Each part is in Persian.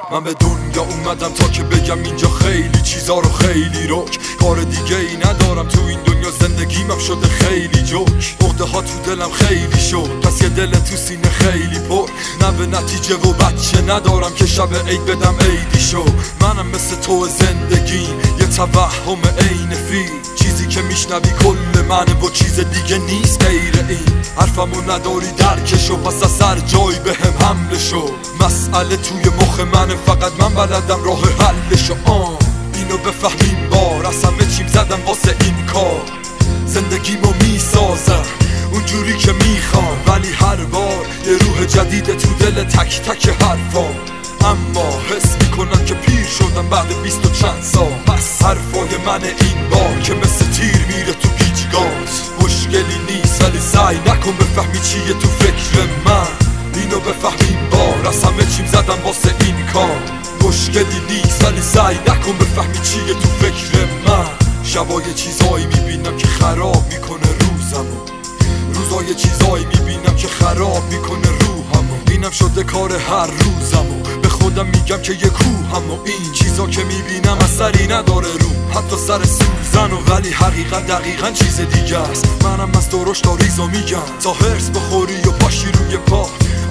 من به دنیا اومدم تا که بگم اینجا خیلی چیزا رو خیلی رک، کار دیگه ای ندارم تو این دنیا، زندگیمم شده خیلی جوک. عقده ها تو دلم خیلی شد، پس یه دل تو سینه خیلی پر. نه به نتیجه و بچه ندارم که شب عید بدم عیدی شو. منم مثل تو زندگیم یه توهم عین فیل، چیزی که میشنوی کل منه و چیز دیگه نیست غیر این. حرفمو نداری درکشو، پس از سر جای به هم حمله شو. مسئله توی مخ منه، فقط من بلدم راه حلشو. اینو بفهمیم بار، از همه چیم زدم واسه این کار. زندگیمو میسازم اونجوری که میخوام، ولی هر بار یه روح جدید تو دل تک تک حرفام. اما حس میکنم که پیر شدم بعد 20 و چند سال. پس حرفای من این بار که مثل تیر میره تو گیجگات. مشکلی نیست ولی سعی نکن بفهمی چیه تو فکر من. اینو بفهمیم بار، از همه چیم زدم واسه این کار. مشکلی نیست ولی سعی نکن بفهمی چیه تو فکر من. شبا یه چیزایی میبینم که خراب میکنه روزمو، روزا یه چیزایی میبینم که خراب میکنه روحمو. اینم شده کار هر روزمو، به خودم میگم که یه کوهم و این چیزا که میبینم اثری نداره روم، حتی سر سوزن. ولی حقیقت دقیقا چیز دیگه است. منم از درشت تا ریزا میگم تا هرس بخوری و باشی روی پا.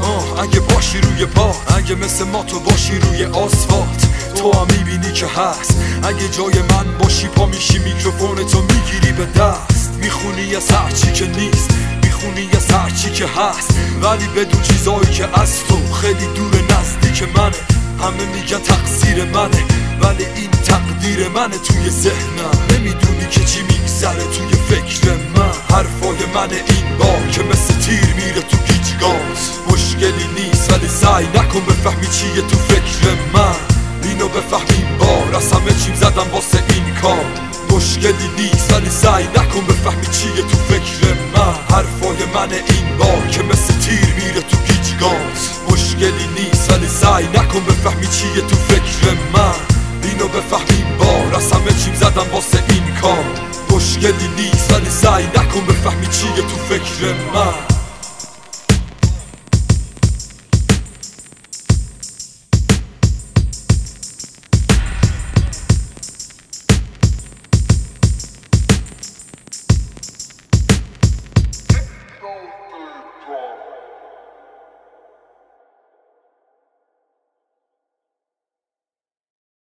اگه باشی روی پا، اگه مثل ما تو باشی روی آسفالت، تو هم میبینی که هست. اگه جای من باشی پا میشی میکروفون تو میگیری به دست. میخونی از هر چی که نیست، میخونی از هر چی که هست، ولی بدون چیزایی که از تو خیلی دور نزدیک منه. همه میگن تقصیر منه، ولی این تقدیر منه توی ذهنم. نمیدونی که چی میگذره توی فکر من. حرفای من این بار که مثل تیر میره تو گیجگات. مشکلی نیست ولی سعی نکن بفهمی چیه تو فکر من. اینو بفهمیم بار، از همه چیم زدم واسه این کار. مشکلی نیست ولی سعی نکن بفهمی چیه تو فکر من. حرفای من این بار که مثل تیر میره تو گیجگات. مشکلی نیست ولی سعی نکن بفهمی چیه تو فکر من. اینو بفهمیم بار، از همه چیم زدم واسه این کار. مشکلی نیست ولی سعی نکن بفهمی چیه تو فکر من.